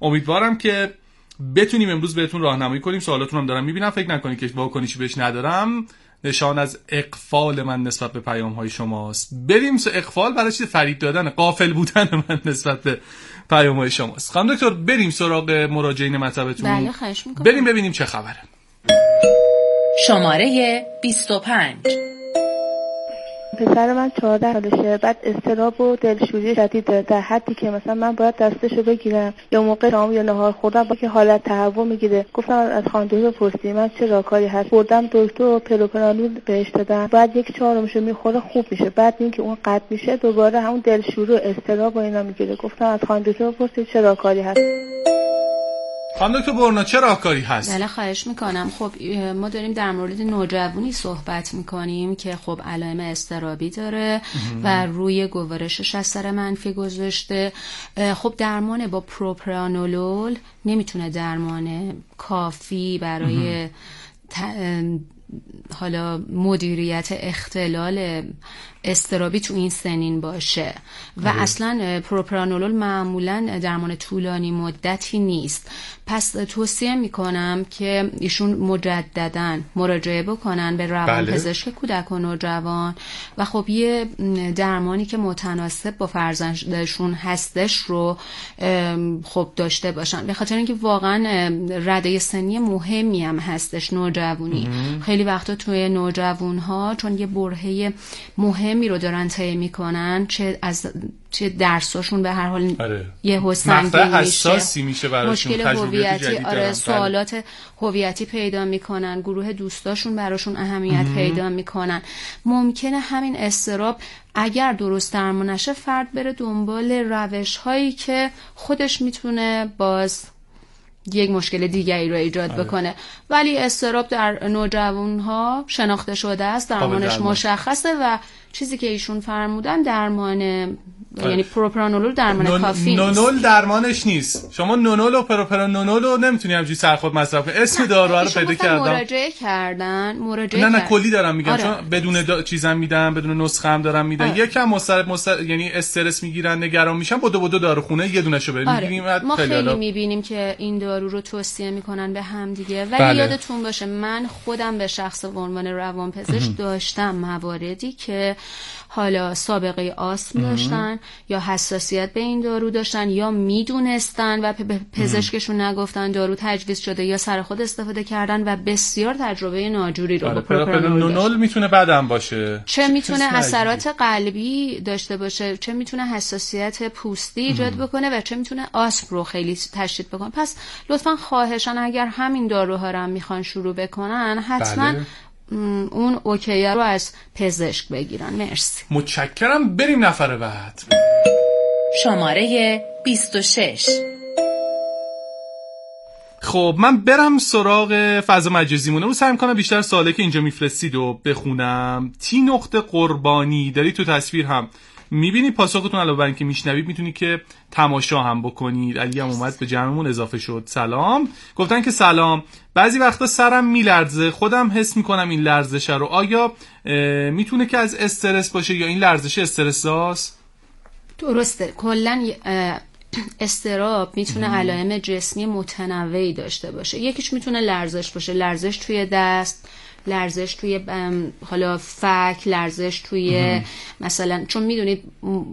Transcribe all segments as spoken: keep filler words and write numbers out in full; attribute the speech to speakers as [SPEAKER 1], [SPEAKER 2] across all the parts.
[SPEAKER 1] امیدوارم که بتونیم امروز بهتون راهنمایی کنیم. سوالاتون هم دارم میبینم، فکر نکنید که واکنشی بهش ندارم، نشان از اقفال من نسبت به پیام های شماست. بریم سو اقفال برای چیز فریب دادن، غافل بودن من نسبت به پیام های شماست. خانم دکتر بریم سراغ مراجعین مطبتون.
[SPEAKER 2] بله خواهش میکنم.
[SPEAKER 1] بریم ببینیم چه خبره.
[SPEAKER 3] شماره بیست و پنج.
[SPEAKER 4] پسر من چهارده سالشه، بعد اضطراب و دلشوری شدید داره، در حدی که مثلا من باید دستشو بگیرم یا موقع شام یا نهار خوردم با که حالت تهوع میگیره. گفتم از خانم دکتر بپرسید من چه راهکاری هست. بردم دکتر و پروپرانول بهش دادم، بعد یک چهارمشو میخوره خوب میشه، بعد اینکه اون قطع میشه دوباره همون دلشوری و اضطراب و اینا میگیره. گفتم از خانم دکتر بپرسید چه راهکاری هست.
[SPEAKER 1] خانم دکتر برنا چه راهکاری هست؟
[SPEAKER 2] بله خواهش میکنم. خب ما داریم در مورد نوجوانی صحبت میکنیم که خب علائم اضطرابی داره و روی گوارشش اثر منفی گذاشته. خب درمان با پروپرانولول نمیتونه درمان کافی برای حالا مدیریت اختلال اضطرابی تو این سنین باشه و اه. اصلا پروپرانولول معمولا درمان طولانی مدتی نیست. پس توصیه میکنم که ایشون مجدداً مراجعه بکنن به روانپزشک بله. کودک و نوجوان و خب یه درمانی که متناسب با فرزندشون هستش رو خب داشته باشن، به خاطر اینکه واقعا رده سنی مهمی هم هستش نوجوانی. اه. خیلی وقتا توی نوجوانها چون یه برهه مهمی رو دارن طی میکنن، چه از چه درساشون به هر حال آره. یه حسنگین میشه،
[SPEAKER 1] حساسی میشه براشون،
[SPEAKER 2] مشکل هویتی، آره سوالات هویتی پیدا میکنن، گروه دوستاشون براشون اهمیت پیدا میکنن. ممکنه همین اضطراب اگر درست درمان نشه فرد بره دنبال روش هایی که خودش میتونه باز یک مشکل دیگری رو ایجاد آره. بکنه. ولی اضطراب در نوجوانها شناخته شده است، درمانش مشخصه و چیزی که ایشون فرمودن درمان آره. یعنی پروپرانولول درمان نون... کافی نیست.
[SPEAKER 1] نونول درمانش نیست. شما نونول و پروپرانولول رو نمیتونی همینجوری سرخود مصرف کنی. اسم دارو رو پیدا کردم.
[SPEAKER 2] مراجعه کردن، مراجعه
[SPEAKER 1] نه نه
[SPEAKER 2] کرد.
[SPEAKER 1] کلی دارم میگم
[SPEAKER 2] آره.
[SPEAKER 1] چون بدون دا... چیزام میدم، بدون نسخه هم دارم میدم. آره. یکم مستر مستر یعنی استرس میگیرن، نگران میشن، بدو بدو داروخونه یه دونهشو بریم
[SPEAKER 2] آره.
[SPEAKER 1] میگیم.
[SPEAKER 2] ما خیلی حالا... میبینیم که این دارو رو توصیه میکنن به هم دیگه، ولی بله. یادتون باشه من خودم به شخص به عنوان روانپزشک داشتم مواردی که حالا سابقه آسم داشتن یا حساسیت به این دارو داشتن یا میدونستن و به پزشکشون نگفتن دارو تجویز شده یا سر خود استفاده کردن و بسیار تجربه ناجوری رو با
[SPEAKER 1] پروپرانولول میتونه بدم باشه،
[SPEAKER 2] چه میتونه اثرات قلبی داشته باشه، چه میتونه حساسیت پوستی ایجاد بکنه و چه میتونه آسم رو خیلی تشدید بکنه. پس لطفاً خواهشاً اگر همین داروها رو هم میخوان شروع بکنن حتما بله. اون اوکیه رو از پزشک بگیرن. مرسی.
[SPEAKER 1] متشکرم. بریم نفر بعد.
[SPEAKER 3] شماره بیست و شش.
[SPEAKER 1] خب من برم سراغ فضا مجازیمونه رو سعی می‌کنم بیشتر سوالی که اینجا میفرستید و بخونم. تی نقطه قربانی داری تو تصویر هم میبینی، پاسختون علاوه بر اینکه میشنوید میتونی که تماشا هم بکنید. علی هم اومد به جمعمون اضافه شد. سلام. گفتن که سلام، بعضی وقتا سرم میلرزه، خودم حس میکنم این لرزش رو. آیا میتونه که از استرس باشه یا این لرزش استرساست؟
[SPEAKER 2] درسته. کلا اضطراب میتونه علائم جسمی متنوعی داشته باشه. یکیش میتونه لرزش باشه، لرزش توی دست، لرزش توی حالا فک، لرزش توی مثلا چون میدونید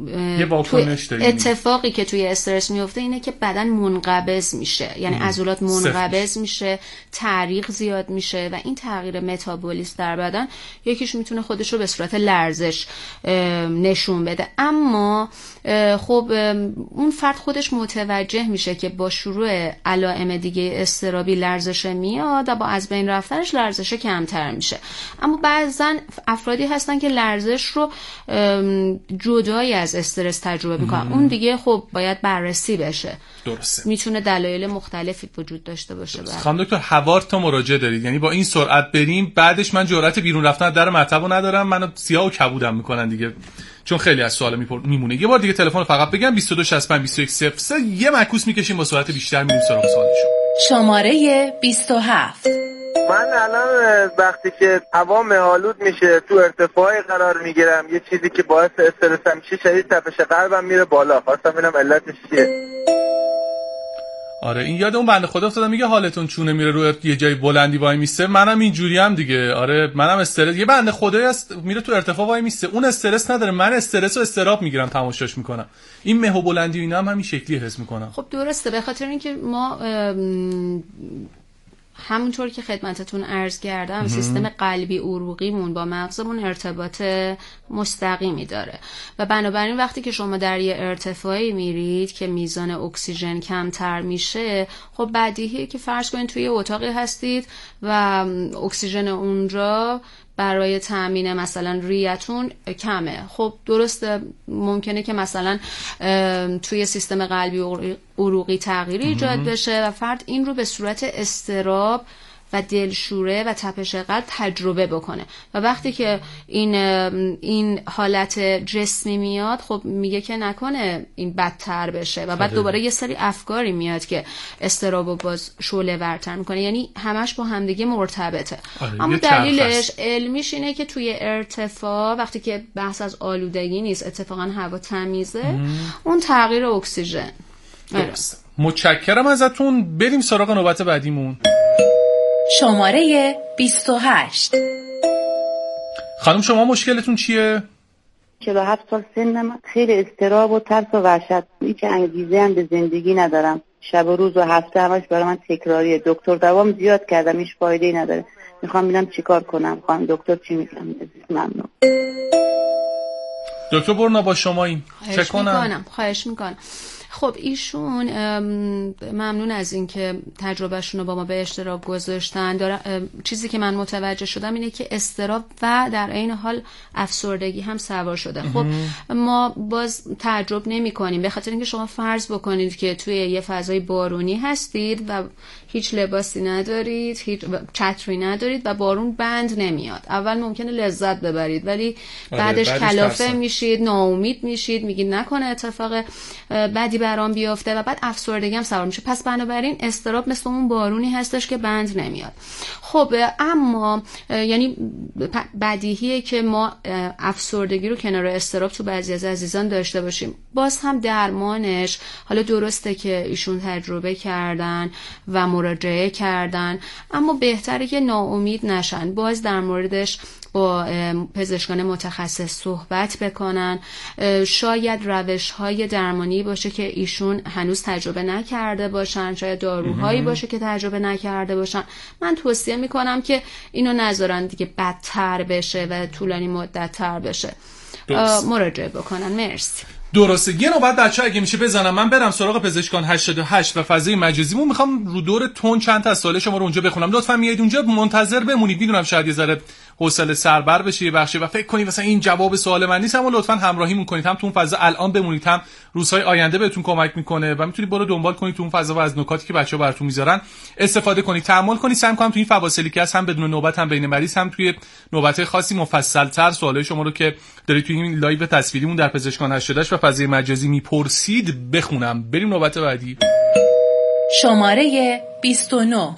[SPEAKER 2] اتفاقی که توی استرس میفته اینه که بدن منقبض میشه، یعنی عضلات منقبض میشه، تعریق زیاد میشه و این تغییر متابولیسم در بدن یکیش میتونه خودش رو به صورت لرزش نشون بده. اما خب اون فرد خودش متوجه میشه که با شروع علائم دیگه اضطرابی لرزش میاد و با از بین رفتنش لرزش کمتر میشه. اما بعضن افرادی هستن که لرزش رو جدایی از استرس تجربه میکنن. اون دیگه خب باید بررسی بشه.
[SPEAKER 1] درسته.
[SPEAKER 2] میتونه دلایل مختلفی وجود داشته باشه.
[SPEAKER 1] خانم دکتر هوار تا مراجعه دارید، یعنی با این سرعت بریم بعدش من جرأت بیرون رفتن از در مطبو ندارم، منو سیاه و کبودم میکنن دیگه، چون خیلی از سوال میمونه. یه بار دیگه تلفن فقط بگم بیست و دو شصت و پنج بیست و یک صفر سه. یه معکوس میکشیم با سرعت بیشتر میریم سراغ سوالشون.
[SPEAKER 3] شماره بیست و هفت.
[SPEAKER 5] من الان وقتی که هوا آلود میشه تو ارتفاعی قرار میگیرم، یه چیزی که باعث استرسم میشه شدید تپش قلبم میره بالا. خواستم ببینم علتش چیه.
[SPEAKER 1] آره این یاد اون بنده خدا افتادم، میگه حالتون چونه میره روی یه جای بلندی وای میسته، منم اینجوری هم دیگه. آره منم استرس، یه بنده خدایی هست میره تو ارتفاع وای میسته، اون استرس نداره، من استرس و استراب میگیرم تماشاش میکنم. این مه و بلندی و اینا هم همین شکلی حس میکنم.
[SPEAKER 2] خب درسته، به خاطر اینکه ما همونطور که خدمتتون عرض کردم سیستم قلبی عروقیمون با مغزمون ارتباط مستقیمی داره و بنابراین وقتی که شما در یه ارتفاعی میرید که میزان اکسیژن کمتر میشه، خب بدیهیه که فرض کنید توی اتاقی هستید و اکسیژن اونجا برای تامین مثلا ریتون کمه. خب درسته ممکنه که مثلا توی سیستم قلبی عروقی تغییری ایجاد بشه و فرد این رو به صورت اضطراب و دلشوره و تپش قلب تجربه بکنه و وقتی که این این حالت جسمی میاد، خب میگه که نکنه این بدتر بشه و بعد دوباره یه سری افکاری میاد که اضطرابو باز شعله ورتر میکنه. یعنی همش با همدیگه مرتبطه.
[SPEAKER 1] آره،
[SPEAKER 2] اما دلیلش علمیش اینه که توی ارتفاع وقتی که بحث از آلودگی نیست، اتفاقا هوا تمیزه، اون تغییر اکسیژن.
[SPEAKER 1] درست. متشکرم ازتون. بریم سراغ نوبت بعدیمون.
[SPEAKER 3] شماره بیست و هشت.
[SPEAKER 1] خانم شما مشکلتون چیه؟
[SPEAKER 6] چهل و هفت سال سنم، خیلی اضطراب و ترس و وحشت، هیچ انگیزه هم به زندگی ندارم، شب و روز و هفته همش برای من تکراریه. دکتر دوام زیاد کردم، هیچ فایده‌ای نداره. میخوام ببینم چیکار کنم. خانم دکتر چی میگن؟ ممنون.
[SPEAKER 1] دکتر برنا با شما این چک کنم.
[SPEAKER 2] خواهش میکنم. خب ایشون ممنون از اینکه تجربهشون رو با ما به اشتراک گذاشتن. چیزی که من متوجه شدم اینه که اضطراب و در عین حال افسردگی هم سوار شده. خب ما باز تعجب نمی کنیم به خاطر اینکه شما فرض بکنید که توی یه فضای بارونی هستید و هیچ لباسی ندارید، هیچ چتری ندارید و بارون بند نمیاد. اول ممکنه لذت ببرید ولی بعدش کلافه میشید، ناامید میشید، میگید نکنه اتفاق بعدی برام بیفته و بعد افسردگی هم سوار میشه. پس بنابراین اضطراب مثل اون بارونی هستش که بند نمیاد. خب اما یعنی بدیهیه که ما افسردگی رو کنار اضطراب تو بعضی از عزیزان داشته باشیم. باز هم درمانش، حالا درسته که ایشون تجربه کردن و مراجعه کردن، اما بهتره که ناامید نشن. باز در موردش با پزشکان متخصص صحبت بکنن. شاید روش‌های درمانی باشه که ایشون هنوز تجربه نکرده باشن، شاید داروهایی باشه که تجربه نکرده باشن. من توصیه میکنم که اینو نذارن دیگه بدتر بشه و طولانی مدت تر بشه. مراجعه بکنن. مرسی.
[SPEAKER 1] درسته. یه نوبت بچه‌ها اگه میشه بزنم من برم سراغ پزشکان هشتاد و هشت و فضای مجازیمون. میخوام رو دور تون چند تا از سوال شما رو اونجا بخونم. لطفا میایید اونجا منتظر بمونید. میدونم شاید یه ذره حوصله سربر بشه یه بخشی و فکر کنید مثلا این جواب سوال من نیست، اما لطفا همراهیمون کنید. هم تو اون فضا الان بمونید، هم روزهای آینده بهتون کمک میکنه و میتونید برو دنبال کنید تو اون فضا و از نکاتی که بچه‌ها براتون میذارن استفاده کنید، تأمل کنید. سعی کنم تو این فواصلی که هست هم بدون نوبت هم بین مریض هم توی نوبت خاصی مفصل‌تر سوالای شما رو که دارید توی این لایو تصویریمون در پزشکان هشتاد و هشت و فضای مجازی میپرسید بخونم. بریم نوبت بعدی.
[SPEAKER 3] شماره بیست و نه.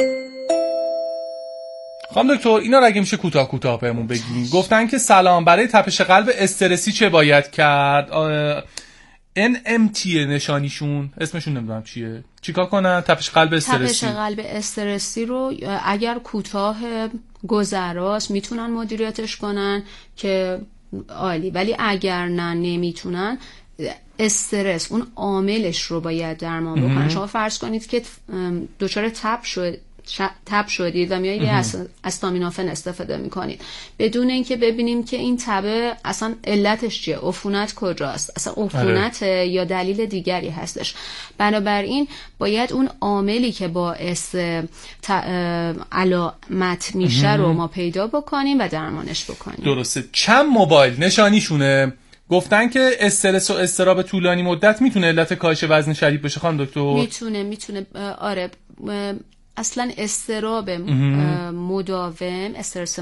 [SPEAKER 1] خانم دکتر اینا رو اگه میشه کوتاه کوتاه بهمون بگین. گفتن که سلام، برای تپش قلب استرسی چه باید کرد؟ ان ام تی نشانیشون، اسمشون نمیدونم چیه، چیکار کنن؟ تپش قلب استرسی.
[SPEAKER 2] تپش قلب استرسی رو اگر کوتاه گذراست میتونن مدیریتش کنن که عالی، ولی اگر نه نمیتونن، استرس اون عاملش رو باید درمان بکنن. شما فرض کنید که دچار تب شد تب شدید و میایید از استامینوفن استفاده میکنید بدون اینکه ببینیم که این تب اصلا علتش چیه، عفونت کجاست، اصلا عفونت یا دلیل دیگری هستش. بنابراین باید اون عاملی که باعث علامت میشه رو ما پیدا بکنیم و درمانش بکنیم.
[SPEAKER 1] درسته. چند موبایل نشانیشونه؟ گفتن که استرس و اضطراب طولانی مدت میتونه علت کاهش وزن شدید بشه خانم دکتر؟
[SPEAKER 2] میتونه میتونه آره. اصلا اضطراب مداوم، استرس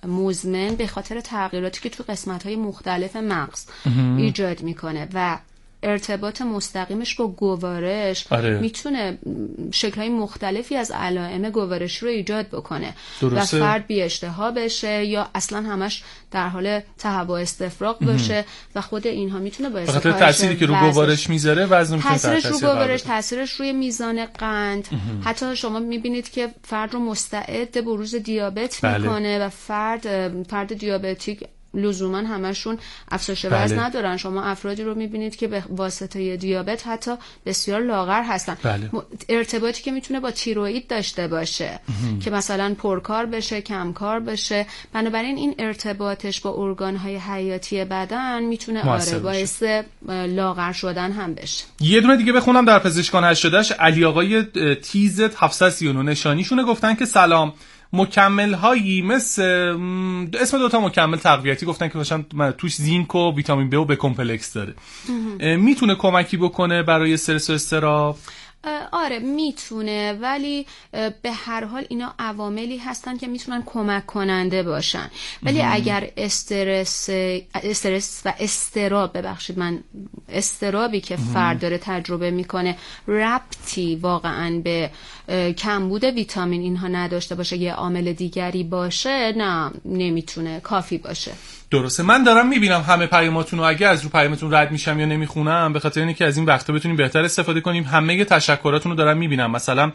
[SPEAKER 2] مزمن به خاطر تغییراتی که تو قسمت‌های مختلف مغز ایجاد میکنه و ارتباط مستقیمش با گوارش
[SPEAKER 1] آره.
[SPEAKER 2] میتونه شکل‌های مختلفی از علائم گوارش رو ایجاد بکنه
[SPEAKER 1] درسته.
[SPEAKER 2] و فرد بی اشتها بشه یا اصلا همش در حال تهوع استفراغ باشه و خود اینها میتونه باعث
[SPEAKER 1] بخاطر تأثیری که رو گوارش میذاره وزن میتونه
[SPEAKER 2] تاثیرش رو گوارش، تاثیرش روی میزان قند. حتی شما میبینید که فرد رو مستعد به بروز دیابت
[SPEAKER 1] بله.
[SPEAKER 2] میکنه و فرد فرد دیابتیک لزوما همشون افزایش
[SPEAKER 1] بله.
[SPEAKER 2] وزن ندارن. شما افرادی رو میبینید که به واسطه دیابت حتی بسیار لاغر هستن.
[SPEAKER 1] بله.
[SPEAKER 2] ارتباطی که میتونه با تیروئید داشته باشه اه. که مثلا پرکار بشه، کمکار بشه. بنابراین این ارتباطش با ارگانهای حیاتی بدن میتونه آره باعث لاغر شدن هم بشه.
[SPEAKER 1] یه دونه دیگه بخونم در پزشکان هشتادش علی آقای تیزت هفتصد و سی و نه نشانیشونه گفتن که سلام، مکمل هایی مثل اسم دوتا مکمل تقویتی گفتن که مثلا توش زینک و ویتامین ب و ب کمپلکس داره، میتونه کمکی بکنه برای استرس و اضطراب؟
[SPEAKER 2] آره میتونه، ولی به هر حال اینا عواملی هستن که میتونن کمک کننده باشن. ولی مم. اگر استرس استرس و اضطراب ببخشید من اضطرابی که فرد داره تجربه میکنه ربطی واقعا به کمبود ویتامین اینها نداشته باشه، یه عامل دیگری باشه، نه نمیتونه کافی باشه.
[SPEAKER 1] درسته. من دارم میبینم همه پیاماتون رو، اگه از رو پیامتون رد میشم یا نمیخونم به خاطر اینکه از این وقتا بتونیم بهتر استفاده کنیم. همه تشکراتون رو دارم میبینم. مثلا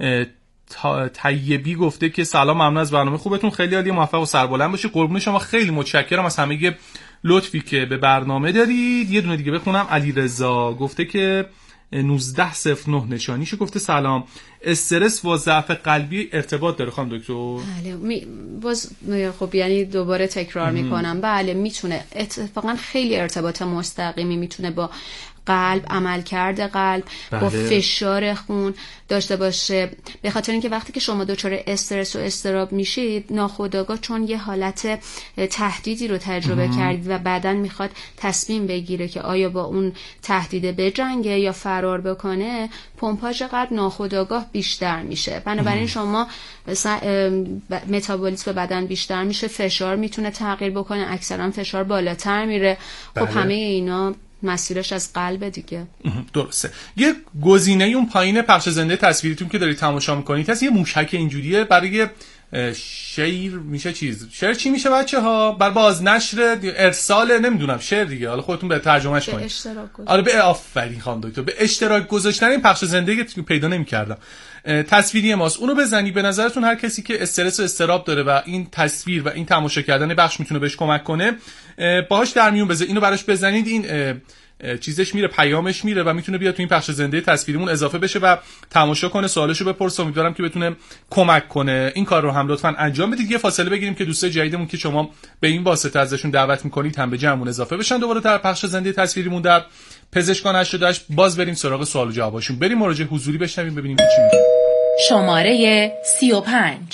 [SPEAKER 1] طیبی گفته که سلام، ممنون از برنامه خوبتون، خیلی عالی، موفق و سربلند باشید. قربون شما، خیلی متشکرم از همه لطفی که به برنامه دارید. یه دونه دیگه بخونم. علیرضا گفته که نوزده صفر نه نشانیشو گفته سلام، استرس و ضعف قلبی ارتباط داره خانم دکتر؟
[SPEAKER 2] بله می... باز خب یعنی دوباره تکرار میکنم، بله میتونه، اتفاقا خیلی ارتباط مستقیمی میتونه با قلب، عملکرد قلب، بله. با فشار خون داشته باشه. به خاطر اینکه وقتی که شما دچار استرس و اضطراب میشید ناخودآگاه چون یه حالت تهدیدی رو تجربه ام. کردید و بعدن میخواد تصمیم بگیره که آیا با اون تهدید بجنگه یا فرار بکنه، پمپاژ قلب ناخودآگاه بیشتر میشه. بنابراین ام. شما متابولیسم بدن بیشتر میشه، فشار میتونه تغییر بکنه، اکثرا فشار بالاتر میره. خب بله. همه اینا مسیرش از قلب دیگه.
[SPEAKER 1] درسته. یه گزینه اون پایین پخش زنده تصویریتون که دارید تماشا میکنید هست، یه موشک اینجوریه برای شیر میشه چیز شیر چی میشه بچه ها؟ بر بازنشر ارسال نمیدونم شیر دیگه، حالا خودتون به ترجمهش کنید.
[SPEAKER 2] به اشتراک گذاشتن.
[SPEAKER 1] آره به آفرین خانم دکتر، به اشتراک گذاشتن این پخش زنده که پیدا نمی‌کردم. تصویری ماست، اونو بزنی. به نظرتون هر کسی که استرس و اضطراب داره و این تصویر و این تماشا کردن بخش میتونه بهش کمک کنه، باهاش در میون بذارید، اینو براش بزنید، این چیزش میره، پیامش میره و میتونه بیاد تو این پخش زنده تصویریمون اضافه بشه و تماشا کنه، سوالشو بپرسه. امیدوارم که بتونه کمک کنه. این کار رو هم لطفاً انجام بدید. یه فاصله بگیریم که دوستای جدیدمون که شما به این واسطه ازشون دعوت میکنید هم به جمعمون اضافه بشن. دوباره در پخش زنده تصویریمون در پزشکان هشتادش باز بریم سراغ سوال و جواباشون. بریم مراجعه حضوری بشنویم ببینیم چی میگه.
[SPEAKER 3] شماره سی و پنج.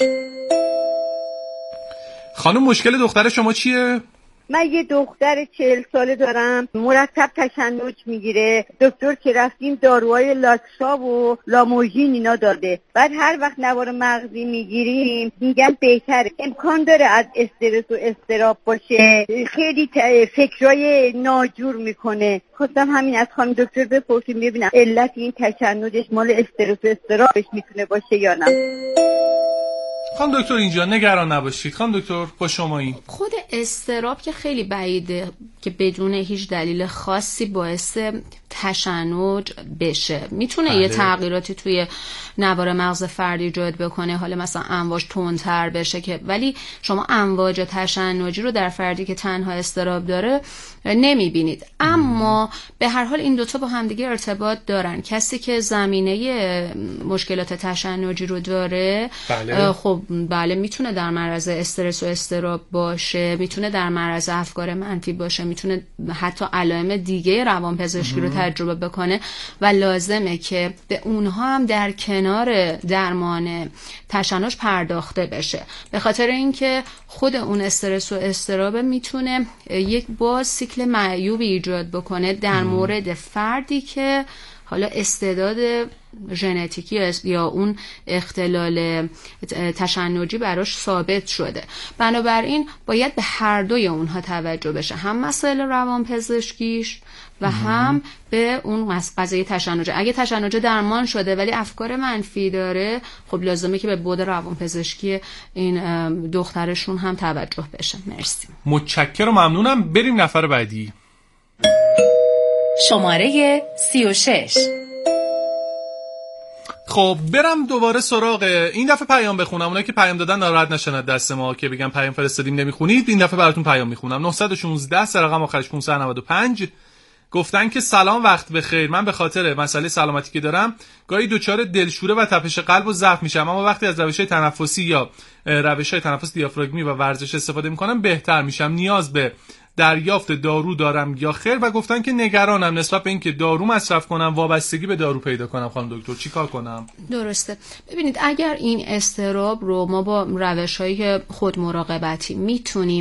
[SPEAKER 1] خانم مشکل دختر شما چیه؟
[SPEAKER 7] من یه دختر چهل ساله دارم، مرتب تشنج میگیره. دکتر که رفتیم داروهای لاکسا و لاموژین اینا داده. بعد هر وقت نوار مغزی میگیریم میگن بهتره. امکان داره از استرس و اضطراب باشه. خیلی فکرای ناجور میکنه. خواستم همین از خانم دکتر بپرسیم ببینم علت این تشنجش مال استرس و اضطرابش میتونه باشه یا نه.
[SPEAKER 1] خانم دکتر اینجا نگران نباشید. خانم دکتر با شما این
[SPEAKER 2] خود اضطراب که خیلی بعیده که بدون هیچ دلیل خاصی باعث تشنج بشه. میتونه بله. یه تغییراتی توی نوار مغز فرد ایجاد بکنه، حالا مثلا امواج تندتر بشه، که ولی شما امواج تشنجی رو در فردی که تنها اضطراب داره نمیبینید. اما به هر حال این دوتا با همدیگه ارتباط دارن. کسی که زمینه مشکلات تشنجی رو داره بله. خب بله میتونه در معرض استرس و اضطراب باشه، میتونه در معرض افکار منفی باشه، میتونه حتی علائم دیگه روانپزشکی رو تجربه بکنه و لازمه که به اونها هم در کنار درمان تشنج پرداخته بشه. به خاطر اینکه خود اون استرس و اضطراب میتونه یک باز سیکل معیوبی ایجاد بکنه در مورد فردی که حالا استعداد ژنتیکی یا اون اختلال تشنجی براش ثابت شده. بنابراین باید به هر دوی اونها توجه بشه، هم مسائل روانپزشکیش و هم به اون قضیه تشنج. اگه تشنج درمان شده ولی افکار منفی داره، خب لازمه که به بعد روانپزشکی این دخترشون هم توجه بشه. مرسی.
[SPEAKER 1] متشکرم و ممنونم. بریم نفر بعدی.
[SPEAKER 3] شماره سی و شش.
[SPEAKER 1] خب برم دوباره سراغ این دفعه پیام بخونم. اونایی که پیام دادن ناراحت نشن از دست ما که بگم پیام فرستادیم نمیخونید. این دفعه براتون پیام میخونم. نه یک شش سه رقم آخرش پانصد و نود و پنج گفتن که سلام، وقت بخیر. من به خاطر مسئله سلامتی که دارم گاهی دچار دلشوره و تپش قلب و ضعف میشم، اما وقتی از روش‌های تنفسی یا روش‌های تنفس دیافراگمی و ورزش استفاده میکنم بهتر میشم. نیاز به دریافت دارو دارم یا خیر؟ و گفتن که نگرانم نسبت به اینکه دارو مصرف کنم وابستگی به دارو پیدا کنم. خانم دکتر چیکار کنم؟
[SPEAKER 2] درسته. ببینید اگر این اضطراب رو ما با روش‌های خود مراقبتی میتونیم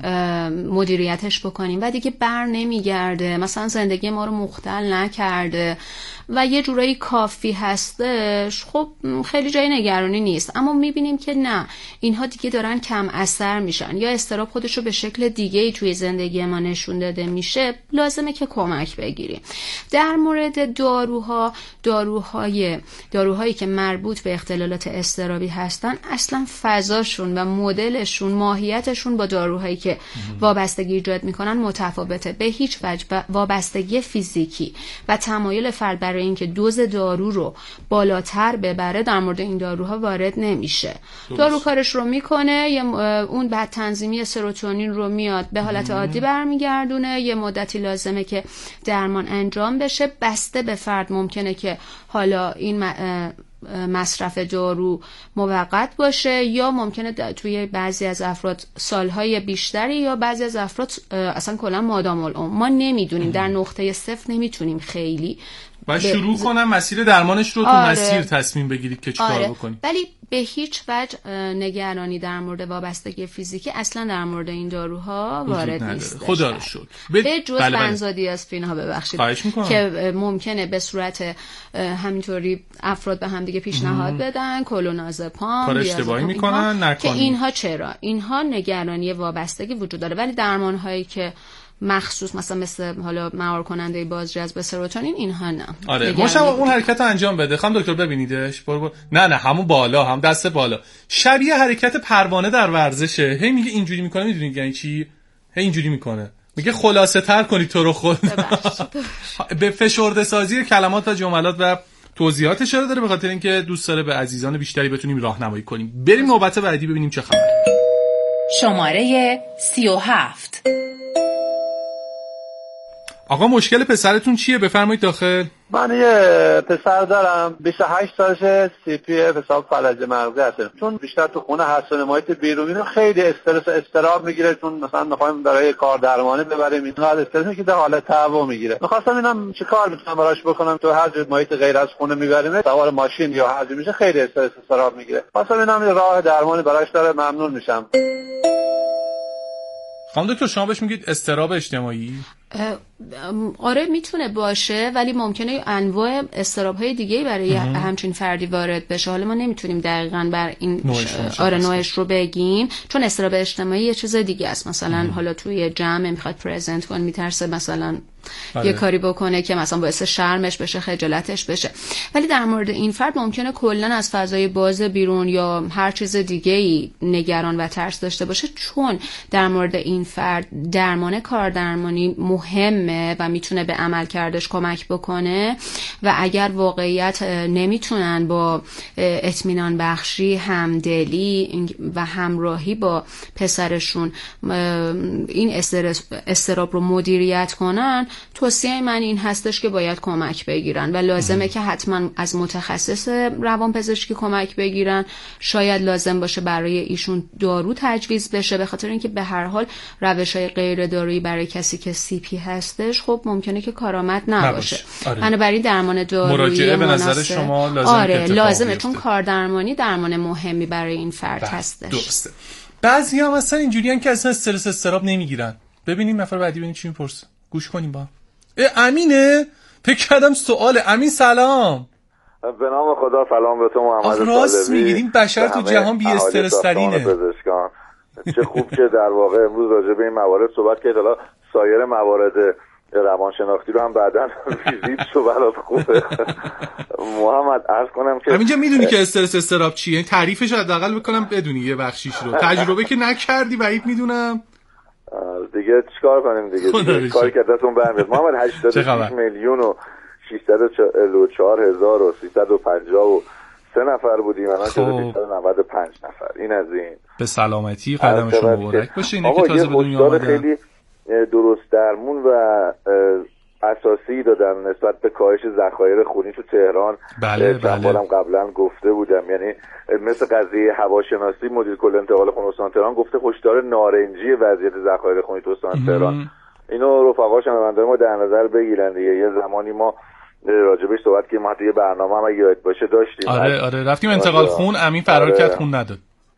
[SPEAKER 2] مدیریتش بکنیم و دیگه بر نمیگرده، مثلا زندگی ما رو مختل نکرده و یه جورایی کافی هستش، خب خیلی جای نگرانی نیست. اما میبینیم که نه، اینها دیگه دارن کم اثر میشن یا اضطراب خودش رو به شکل دیگه ای توی زندگی ما نشون داده میشه، لازمه که کمک بگیریم. در مورد داروها، داروهای داروهایی که مربوط به اختلالات اضطرابی هستن اصلا فضاشون و مدلشون، ماهیتشون با داروهایی که وابستگی ایجاد میکنن متفاوته. به هیچ وجه وابستگی فیزیکی و تمایل فرد برای اینکه دوز دارو رو بالاتر ببره در مورد این داروها وارد نمیشه. دارو کارش رو میکنه، یه اون بعد تنظیمی سروتونین رو میاد به حالت عادی برمیگردونه، یه مدتی لازمه که درمان انجام بشه. بسته به فرد ممکنه که حالا این مصرف دارو موقت باشه یا ممکنه توی بعضی از افراد سالهای بیشتری یا بعضی از افراد اصلا کلا مادام العمر. ما نمیدونیم، در نقطه صفر نمیتونیم خیلی
[SPEAKER 1] و شروع کنم مسیر درمانش رو تو
[SPEAKER 2] آره.
[SPEAKER 1] مسیر تصمیم بگیرید که چیکار
[SPEAKER 2] آره.
[SPEAKER 1] بکنید.
[SPEAKER 2] ولی به هیچ وجه نگرانی در مورد وابستگی فیزیکی اصلا در مورد این داروها وارد نیست.
[SPEAKER 1] خدا رو شکر.
[SPEAKER 2] به جز بله بنزودیازپین ها ببخشید که ممکنه به صورت همینطوری افراد به هم دیگه پیشنهاد بدن، کلونازپام
[SPEAKER 1] کار اشتباهی میکنن نکنید.
[SPEAKER 2] که اینها چرا؟ اینها نگرانی وابستگی وجود داره، ولی درمان هایی که مخصوص مثلا مثل حالا مهار کننده بازجذب سروتونین اینها نه.
[SPEAKER 1] آره مشابه اون حرکت رو انجام بده. خانم دکتر ببینیدش؟ برو برو. نه نه همون بالا، هم دست بالا، شبیه حرکت پروانه در ورزشه. هی میگه اینجوری میکنه، میدونید یعنی چی؟ هی اینجوری میکنه، میگه خلاصه تر کنی تو رو خود. به فشرده سازی کلمات و جملات و توضیحات اشاره داره، به خاطر اینکه دوست داره به عزیزان بیشتری بتونیم راهنمایی کنیم. بریم نوبت بعدی ببینیم چه خبره.
[SPEAKER 3] شماره سی و هفت.
[SPEAKER 1] آقا مشکل پسرتون چیه؟ بفرمایید داخل.
[SPEAKER 5] من یه پسر دارم بیست و هشت سالشه، سی پی حساب فلج مغزی هست. چون بیشتر تو خونه هست و محیط بیرونی رو خیلی استرس استراب میگیره، چون مثلا میخوایم برای کار درمانی ببریم اینو از استرس میگیره، حالت تهوع میگیره. میخواستم اینم چیکار میتونم براش بکنم؟ تو هر جای محیط غیر از خونه میبریم سوار ماشین یا هر جا میشه خیلی استرس استراب میگیره. خواستم اینم راه درمانی براش داره، ممنون میشم.
[SPEAKER 1] خانم دکتر شما بهش میگید استراب اجتماعی؟
[SPEAKER 2] آره میتونه باشه، ولی ممکنه انواع استراب‌های دیگه‌ای برای همچین فردی وارد بشه. حالا ما نمیتونیم دقیقاً بر این نوعش آره نوعش رو بگیم، چون استراب اجتماعی یه چیز دیگه است. مثلا ام. حالا توی جمع میخواد پرزنت کنه، میترسه مثلا آره. یه کاری بکنه که مثلا باعث شرمش بشه، خجالتش بشه. ولی در مورد این فرد ممکنه کلاً از فضای باز بیرون یا هر چیز دیگه‌ای نگران و ترس داشته باشه، چون در مورد این فرد درمان کاردرمانی مهمه و میتونه به عملکردش کمک بکنه و اگر واقعیت نمیتونن با اطمینان بخشی، همدلی و همراهی با پسرشون این استراب رو مدیریت کنن، توصیه من این هستش که باید کمک بگیرن و لازمه که حتما از متخصص روانپزشکی کمک بگیرن. شاید لازم باشه برای ایشون دارو تجویز بشه، به خاطر اینکه به هر حال روش‌های غیر دارویی برای کسی که سی پی هستش خب ممکنه که کارآمد نباشه. آره. بنابراین درمان دارویی
[SPEAKER 1] مراجعه به نظر شما لازمه.
[SPEAKER 2] آره لازمه، چون کاردرمانی درمان مهمی برای این فرد بله. هستش.
[SPEAKER 1] درسته. بعضیا مثلا اینجوریان که اصلا استرس استراب نمیگیرن. ببینیم نفر بعدی ببینیم چی میپرسه. گوش کنیم با. امینه؟ فکر کردم سواله. امین سلام.
[SPEAKER 5] به نام خدا سلام به تو محمد صادقی.
[SPEAKER 1] راست میگید بشر تو جهان بی استرس ترینه.
[SPEAKER 5] چه خوب که در واقع امروز راجع به این موارد صحبت کردید. حالا سایر موارد روانشناختی رو هم بعداً ویزیت شو برات خوبه. محمد عرض کنم که
[SPEAKER 1] همینجا میدونی که استرس استراب چیه؟ تعریفش رو حداقل بکنم بدونی یه بخشیش رو. تجربه که نکردی بعید میدونم.
[SPEAKER 5] دیگه چیکار کنیم دیگه؟ کاری که دستمون برمیاد. محمد هشتاد و شش میلیون و ششصد و چهل و چهار هزار و سیصد و پنجاه و سه نفر بودیم، الان شده بیست و نود و پنج نفر. این از این.
[SPEAKER 1] به سلامتی قدمشون مبارک باشه. اینه که تازه به دنیا اومدن.
[SPEAKER 5] خیلی درست درمون و اساسی دادن نسبت به کاهش ذخایر خونی تو تهران.
[SPEAKER 1] بله بله.
[SPEAKER 5] من قبلا گفته بودم، یعنی مثل قضیه هواشناسی مدیر کل انتقال خون استان تهران گفته هشدار نارنجی وضعیت ذخایر خونی تو استان تهران. اینو رفقا شنونده‌های ما در نظر بگیرن دیگه. یه زمانی ما راجبش صحبت که ما توی برنامه هم یاد باشه داشتیم.
[SPEAKER 1] آره آره رفتیم انتقال خون، امین فرار کرد خون نداد.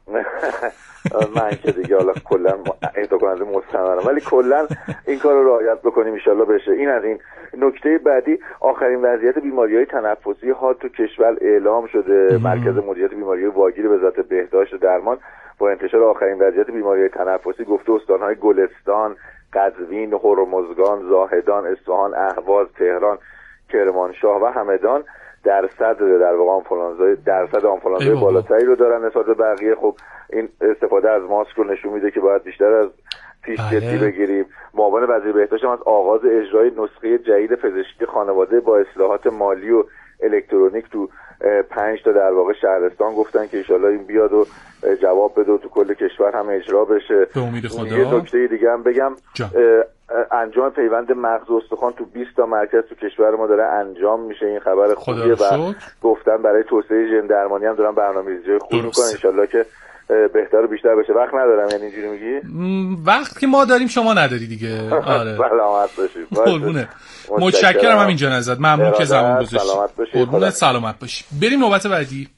[SPEAKER 5] من که دیگه حالا کلا اهدا کننده مستمرم، ولی کلا این کار رو رعایت بکنیم ان شاءالله بشه. این از این. نکته بعدی، آخرین وضعیت بیماری‌های تنفسی ها تو کشور اعلام شده. مرکز مدیریت بیماری‌های واگیر وزارت بهداشت و درمان با انتشار آخرین وضعیت بیماری‌های تنفسی گفته استان‌های گلستان، قزوین، هرمزگان، زاهدان، اصفهان، اهواز، تهران، کرمانشاه و همدان درصد در واقع آنفولانزای درصد آنفولانزای بالاتری رو دارن نسبت به بقیه. خب این استفاده از ماسک رو نشون میده که باید بیشتر از پیش جدی بگیریم. معاون وزیر بهداشت هم از آغاز اجرای نسخه جدید پزشکی خانواده با اصلاحات مالی و الکترونیک تو پنج تا در واقع شهرستان گفتن که ان شاءالله این بیاد و جواب بده و تو کل کشور هم اجرا بشه.
[SPEAKER 1] به امید خدا.
[SPEAKER 5] یه نکته دیگه هم بگم، انجام پیوند مغز و استخوان تو بیست تا مرکز تو کشور ما داره انجام میشه. این خبر خوبیه و گفتن برای توسعه ژن درمانی هم دارن برنامه‌ریزی خوب میکنن. ان شاءالله که بهتر و بیشتر بشه. وقت ندارم، یعنی اینجوری میگی؟
[SPEAKER 1] وقت که ما داریم شما نداری دیگه. آره.
[SPEAKER 5] سلامت باشید.
[SPEAKER 1] قربونه. متشکرم همینجا ازت. ممنون که زمان گذاشتی. قربونت سلامت باشی. بریم نوبت بعدی.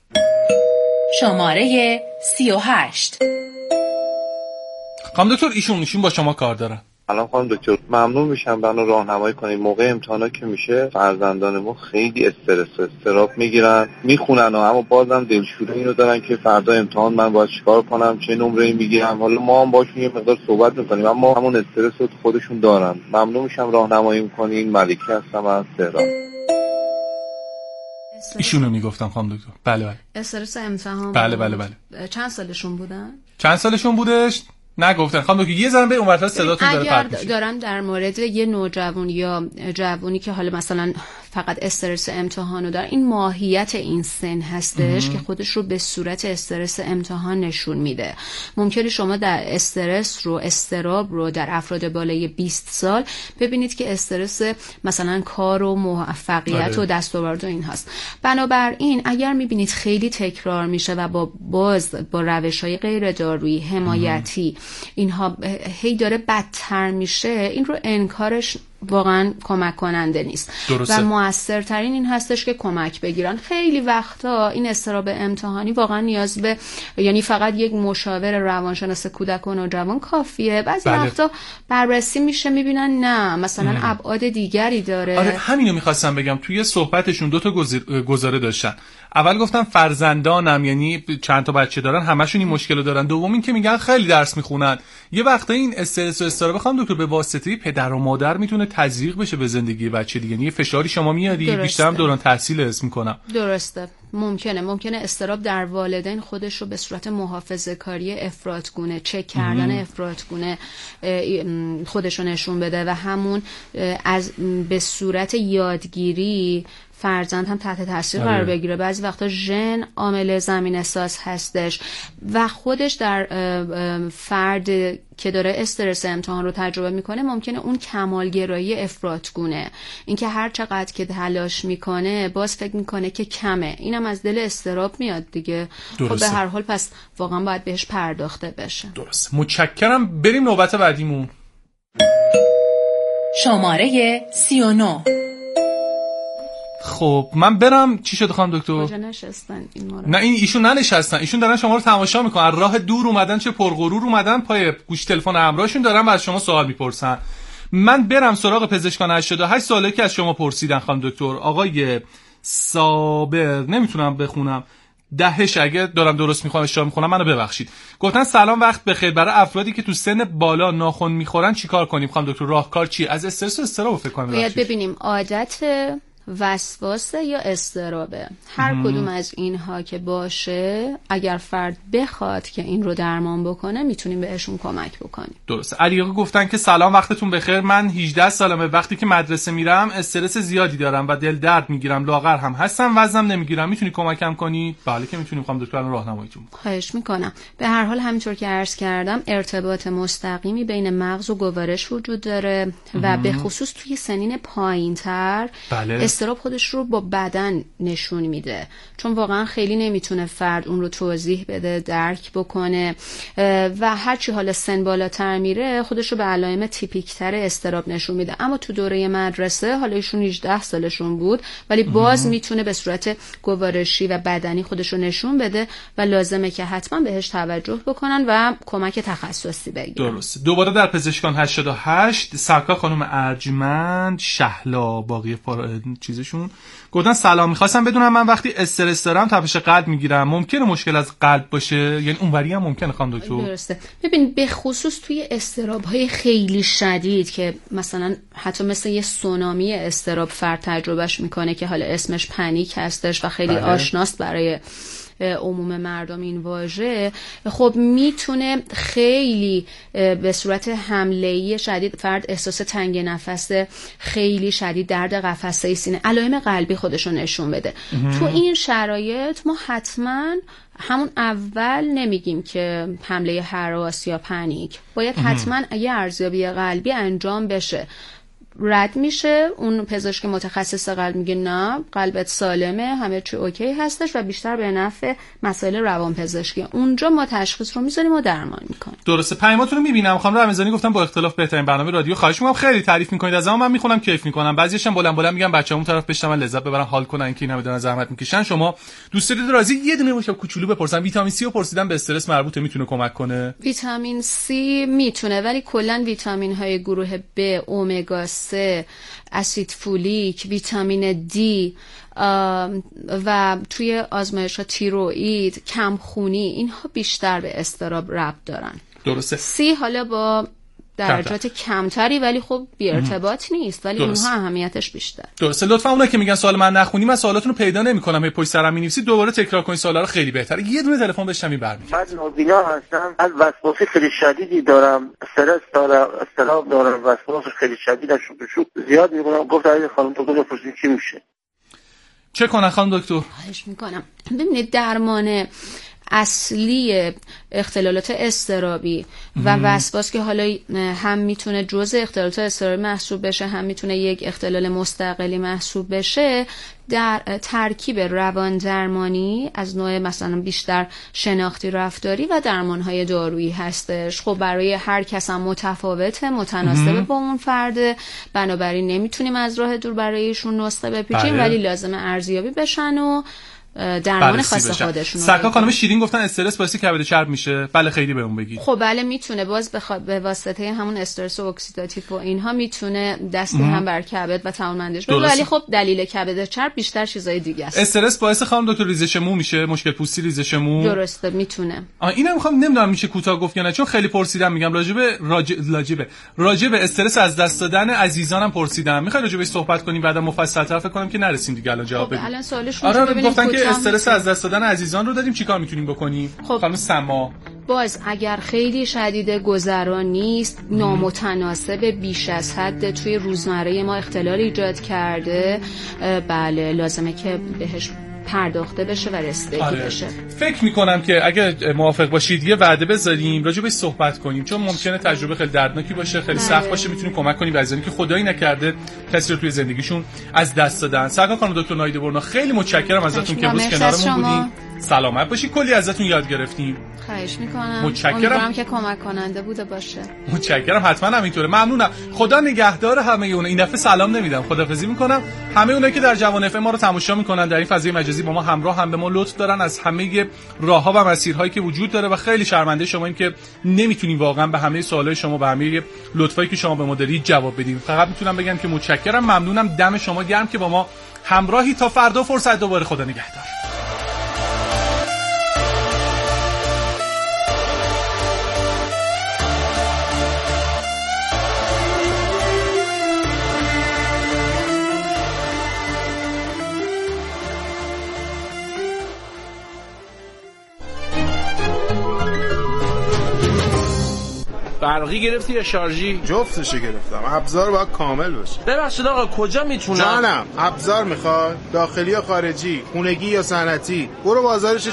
[SPEAKER 3] شماره سی و هشت.
[SPEAKER 1] خانم دکتر ایشون ایشون با شما کار دارن.
[SPEAKER 8] الان خانم دکتر ممنون میشم منو راهنمایی کنید. موقع امتحانا که میشه فرزندان ما خیلی استرس و استراب میگیرن، میخونن و اما بازم دلشوره اینو دارن که فردا امتحان من باید چیکار کنم، چه نمره‌ای میگیرم. حالا ما هم باشون یه مقدار صحبت میکنیم اما همون استرس رو خودشون دارن. ممنون میشم راهنمایی میکنین. ملکی هستم از تهران.
[SPEAKER 1] ایشونو میگفتم خانم دکتر. بله بله.
[SPEAKER 2] استرس امتحان.
[SPEAKER 1] بله بله بله.
[SPEAKER 2] چند سالشون بودن؟
[SPEAKER 1] چند سالشون بودش؟ نگفتن. خانم دکتر یه ذره به اون ورتا صداتون داره
[SPEAKER 2] پرت
[SPEAKER 1] میشه.
[SPEAKER 2] اگر دارن در مورد یه نوجوان یا جوانی که حالا مثلا فقط استرس امتحانو داره، این ماهیت این سن هستش که خودش رو به صورت استرس امتحان نشون میده. ممکنه شما در استرس رو استراب رو در افراد بالای بیست سال ببینید که استرس مثلا کار و موفقیت و دستاورد و این هست. بنابراین اگر میبینید خیلی تکرار میشه و با باز با روش‌های غیر دارویی حمایتی اینها هی داره بدتر میشه، این رو انکارش واقعا کمک کننده نیست.
[SPEAKER 1] درسته.
[SPEAKER 2] و موثرترین این هستش که کمک بگیرن. خیلی وقتا این استراب امتحانی واقعا نیاز به یعنی فقط یک مشاور روانشناس کودک و نوجوان کافیه. بعضی
[SPEAKER 1] بله.
[SPEAKER 2] وقتا بررسی میشه میبینن نه مثلا ام. ابعاد دیگری داره.
[SPEAKER 1] آره همینو میخواستم بگم. توی صحبتشون دو تا گزاره داشتن. اول گفتن فرزندانم، یعنی چند تا بچه دارن همشون این مشکل رو دارن. دوم این که میگن خیلی درس میخونن. یه وقتا این استرس و استراب بخوام دکتر به واسطه پدر و مادر میتونه تزریق بشه به زندگی بچه دیگه. یعنی فشاری شما میاری بیشتر هم دوران تحصیل حس میکنم.
[SPEAKER 2] درسته. ممکنه ممکنه استراب در والدین خودش رو به صورت محافظه‌کاری افراطگونه، چک کردن افراطگونه خودش رو نشون بده و همون از به صورت یادگیری فرزند هم تحت تاثیر قرار بگیره. بعضی وقتا ژن عامل زمین ساز هستش و خودش در فرد که داره استرس امتحان رو تجربه میکنه ممکنه اون کمالگرایی افراطگونه، اینکه هر چقدر که تلاش میکنه باز فکر میکنه که کمه، اینم از دل استراب میاد دیگه. خب به هر حال پس واقعا باید بهش پرداخته بشه.
[SPEAKER 1] درست. متشکرم. بریم نوبت بعدیمون.
[SPEAKER 3] شماره سی و نه.
[SPEAKER 1] خب من برم. چی شده خانم دکتر؟
[SPEAKER 2] کجا نشستن این مورد؟
[SPEAKER 1] نه این ایشون ننشستن، ایشون دارن شما رو تماشا میکنن. راه دور اومدن، چه پرغرور اومدن، پای گوش تلفن همراهشون دارن و از شما سوال میپرسن. من برم سراغ پزشکان هشتاد و هشت ساله که از شما پرسیدن خانم دکتر. آقای صابر، نمیتونم بخونم، دهش اگه دارم درست میخوام اشتباه میخونم منو ببخشید. گفتن سلام وقت بخیر، برای افرادی که تو سن بالا ناخن میخورن چیکار کنیم خانم دکتر؟ راهکار چیه؟ از استرس و استراب فکر کنم
[SPEAKER 2] باید ببینیم عادت، وسواسه یا استرابه. هر کدوم از اینها که باشه اگر فرد بخواد که این رو درمان بکنه میتونیم بهشون کمک بکنیم.
[SPEAKER 1] درسته. علی آقا گفتن که سلام وقتتون بخیر، من هجده سالمه، وقتی که مدرسه میرم استرس زیادی دارم و دل درد میگیرم، لاغر هم هستم، وزنم نمیگیرم، میتونی کمکم کنی؟ بله که میتونیم خانم دکتر، راهنماییتون میکنم.
[SPEAKER 2] خواهش میکنم. به هر حال همینطور که عرض کردم ارتباط مستقیمی بین مغز و گوارش وجود داره و به خصوص توی سنین پایینتر
[SPEAKER 1] بله.
[SPEAKER 2] استراب خودش رو با بدن نشون میده، چون واقعا خیلی نمیتونه فرد اون رو توضیح بده، درک بکنه و هرچی حالا سن بالاتر میره خودش رو به علائم تیپیکتر استراب نشون میده. اما تو دوره مدرسه حالا ایشون هجده سالشون بود ولی باز میتونه به صورت گوارشی و بدنی خودش رو نشون بده و لازمه که حتما بهش توجه بکنن و کمک تخصصی بگیرن.
[SPEAKER 1] درسته. دوباره در پزشکان هشتاد و هشت سرکار خانم ارجمند شهلا باقی فار... چیزشون گفتن سلام، میخواستم بدونم من وقتی استرس دارم تپش قلب میگیرم، ممکنه مشکل از قلب باشه؟ یعنی اونوری هم ممکنه خانم دکتر؟
[SPEAKER 2] درسته. ببین به خصوص توی استراب‌های خیلی شدید که مثلا حتی مثل یه سونامی استراب فرد تجربهش میکنه که حالا اسمش پنیک هستش و خیلی بله. آشناست برای عموم مردم این واژه، خب میتونه خیلی به صورت حمله‌ای شدید فرد احساس تنگ نفس خیلی شدید، درد قفسه سینه، علائم قلبی خودشو نشون بده. تو این شرایط ما حتما همون اول نمیگیم که حمله هراس یا پنیک، باید حتما یه ارزیابی قلبی انجام بشه. رد میشه، اون پزشک متخصص قلب میگه نه قلبت سالمه، همه چی اوکی هستش و بیشتر به نفع مسائل روانپزشکی. اونجا ما تشخیص رو میذاریم و درمان میکنیم.
[SPEAKER 1] درسته. پیاماتون رو میبینم خانم رمضانی گفتم با اختلاف بهترین برنامه رادیو، خواهش میکنم خیلی تعریف میکنید از اما من میخونم کیف میکنم، بعضیش هم بلند بلند میگم بچه‌مون طرف بشتم لذت ببرن حال کنن که اینا بدون زحمت میکشن. شما دوست دارید راضی یه دونه باشه کوچولو بپرسن، ویتامین سی رو پرسیدم به استرس مربوطه، میتونه کمک کنه؟ ویتامین
[SPEAKER 2] سی میتونه، ولی کلا ویتامین های گروه B، امگا سه، اسید فولیک، ویتامین دی و توی آزمایش ها تیروئید، کمخونی، اینها بیشتر به استراب ربط دارن.
[SPEAKER 1] درسته.
[SPEAKER 2] سی حالا با درجات کمتری ولی خب بی ارتباط نیست، ولی
[SPEAKER 1] درسته.
[SPEAKER 2] اونها اهمیتش بیشتر.
[SPEAKER 1] درسته. لطفا اونایی که میگن سوال من نخونی، من سوالاتون رو پیدا نمی‌کنم، پشت سرم می‌نویسید، دوباره تکرار کنید سوالا رو، خیلی بهتره. یه دونه تلفن بهش همین برمیگرده.
[SPEAKER 9] من نوبینا هستم، از وسواس خیلی شدیدی دارم، استرس دارم، استراب دارم، وسواس خیلی شدید از شوک شوک زیاد می‌کنم. گفت اگه خانم دکتر بپرسید چی میشه؟ چه
[SPEAKER 1] کنم خانم دکتر؟
[SPEAKER 2] خواهش می‌کنم. ببینید درمان اصلی اختلالات اضطرابی و وسواس که حالا هم میتونه جزء اختلالات اضطرابی محسوب بشه، هم میتونه یک اختلال مستقلی محسوب بشه، در ترکیب روان درمانی از نوع مثلا بیشتر شناختی رفتاری و درمانهای دارویی هستش. خب برای هر کس هم متفاوته، متناسب با اون فرده، بنابراین نمیتونیم از راه دور برای ایشون نسخه بپیچیم، ولی لازمه ارزیابی بشن و درمان خاص خودشون.
[SPEAKER 1] سرکار خانم شیرین گفتن استرس باعث کبد چرب میشه. بله خیلی بهمون بگید.
[SPEAKER 2] خب بله میتونه، باز بخوا... به واسطه همون استرس اکسیداتیو و اینها میتونه دستی ام. هم بر کبد و توانمندیش بده، ولی خب دلیل کبد چرب بیشتر چیزای دیگه است.
[SPEAKER 1] استرس باعث خانم دکتر ریزش مو میشه، مشکل پوستی، ریزش مو.
[SPEAKER 2] درسته میتونه.
[SPEAKER 1] آ اینم میخوام نمیدونم میشه کوتاه گفت یا نه، چون خیلی پرسیدم، میگم راجب راج... راجب راجب استرس از دست دادن عزیزانم پرسیدم. میخوای راجبش صحبت کنیم بعدا مفصل‌تر؟ فکر کنم که نرسیم دیگه الان جواب بدیم.
[SPEAKER 2] خب الان سوالشون
[SPEAKER 1] آره گفتن که استرس از دست دادن عزیزان رو دادیم، چیکار میتونیم بکنیم؟
[SPEAKER 2] خب
[SPEAKER 1] خانم سما
[SPEAKER 2] باز اگر خیلی شدید گذران نیست، نامتناسب بیش از حد توی روزمره ما اختلال ایجاد کرده، بله لازمه که بهش پرداخته بشه و رسیدگی آره. بشه.
[SPEAKER 1] فکر میکنم که اگه موافق باشید یه وعده بذاریم راجع بهش صحبت کنیم، چون ممکنه تجربه خیلی دردناکی باشه، خیلی بله. سخت باشه، میتونیم کمک کنیم به عزیزانی که خدایی نکرده کسی رو توی زندگیشون از دست دادن. سرکار خانم دکتر نایده برنا خیلی متشکرم ازتون که امروز کنارمون بودین. سلامت باشید، کلی ازتون یاد گرفتیم.
[SPEAKER 2] خواهش میکنم.
[SPEAKER 1] متشکرم.
[SPEAKER 2] امیدوارم که کمک کننده بوده باشه.
[SPEAKER 1] متشکرم، حتما همینطوره. ممنونم. خدا نگهدار همه اون. این دفعه سلام نمیدم، خداحافظی میکنم. همه اونایی که در جوان اف ام ما رو تماشا میکنن در این فضای مجازی با ما همراه هم، به ما لطف دارن از همه راهها و مسیرهایی که وجود داره و خیلی شرمنده شماییم که نمیتونیم واقعا به همه سوالای شما، به همه لطفایی که شما به ما دارید جواب بدیم. فقط میتونم بگم که متشکرم، ممنونم، دم شما گرم که با ما همراهی. تا فردا فرصت دوباره، خدا نگهدار.
[SPEAKER 10] برقی گرفتی یا شارژی؟
[SPEAKER 11] جفتشو گرفتم. ابزار باید کامل باشه.
[SPEAKER 10] ببخشید آقا کجا میتونم؟
[SPEAKER 11] جانم، ابزار میخوای؟ داخلی یا خارجی؟ خونگی یا صنعتی؟ برو بازارش